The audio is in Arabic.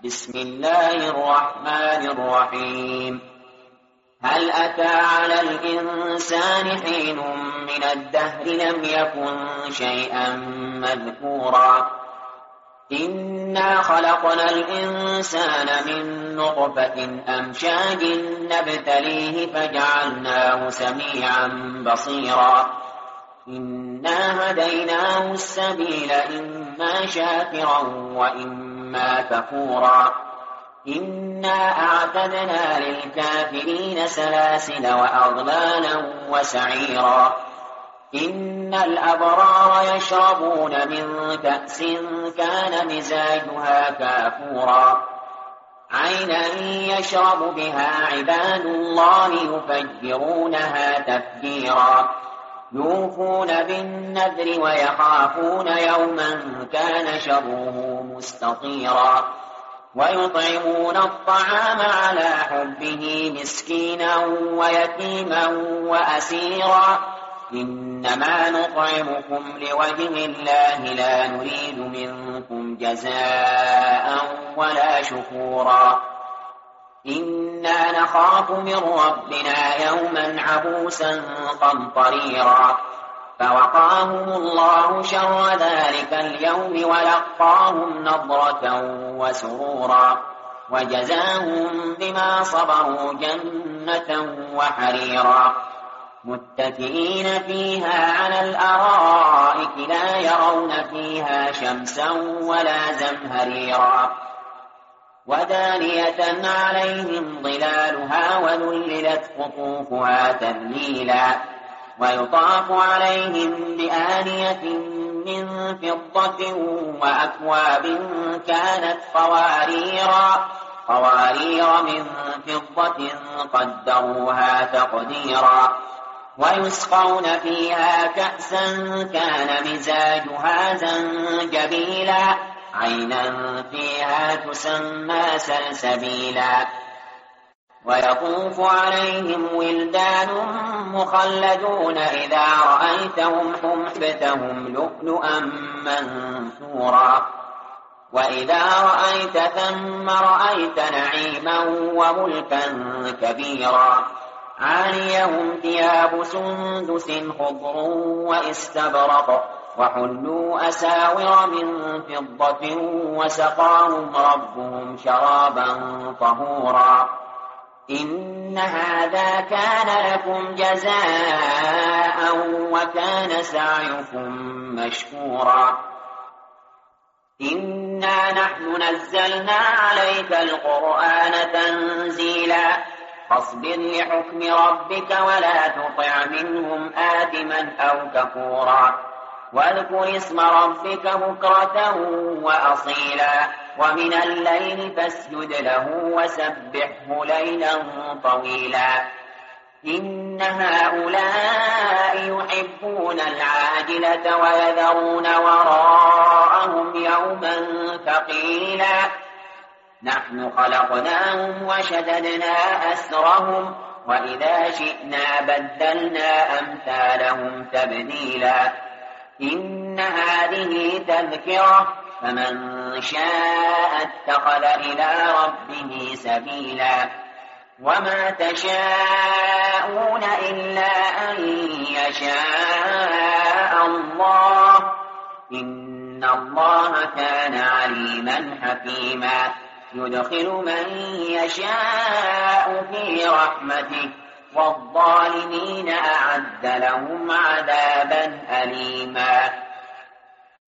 بسم الله الرحمن الرحيم. هل أتى على الإنسان حين من الدهر لم يكن شيئا مذكورا إنا خلقنا الإنسان من نطفة أمشاج نبتليه فجعلناه سميعا بصيرا إنا هديناه السبيل إما شاكرا وإما كفورا إنا أعتدنا للكافرين سلاسل وأغلالا وسعيرا إن الأبرار يشربون من كأس كان مزاجها كافورا عينا يشرب بها عباد الله يفجرونها تفجيرا يوفون بالنذر ويخافون يوما كان شره مستطيرا ويطعمون الطعام على حبه مسكينا ويتيما وأسيرا إنما نطعمكم لوجه الله لا نريد منكم جزاء ولا شكورا إنا نخاف من ربنا يوما عبوسا قمطريرا فوقاهم الله شر ذلك اليوم ولقاهم نضرة وسرورا وجزاهم بما صبروا جنة وحريرا متكئين فيها على الأرائك لا يرون فيها شمسا ولا زمهريرا ودانية عليهم ظلالها وذللت قطوفها تذليلا ويطاف عليهم بآنية من فضة وأكواب كانت قوارير من فضة قدروها تقديرا ويسقون فيها كأسا كان مزاجها زنجبيلا عينا فيها تسمى سلسبيلا ويطوف عليهم ولدان مخلدون إذا رأيتهم حسبتهم لؤلؤا منثورا وإذا رأيت ثم رأيت نعيما وملكا كبيرا عاليهم ثياب سندس خضر واستبرق وحلوا أساور من فضة وسقاهم ربهم شرابا طهورا إن هذا كان لكم جزاء وكان سعيكم مشكورا إنا نحن نزلنا عليك القرآن تنزيلا فاصبر لحكم ربك ولا تطع منهم آثما أو كفورا واذكر اسم ربك بكرة وأصيلا ومن الليل فاسجد له وسبحه ليلا طويلا إن هؤلاء يحبون العاجلة ويذرون وراءهم يوما ثقيلا نحن خلقناهم وشددنا أسرهم وإذا شئنا بدلنا أمثالهم تبديلا إن هذه تذكرة فمن شاء اتخذ إلى ربه سبيلا وما تشاءون إلا أن يشاء الله إن الله كان عليما حكيما يدخل من يشاء في رحمته والظالمين أعد لهم عذابا أليما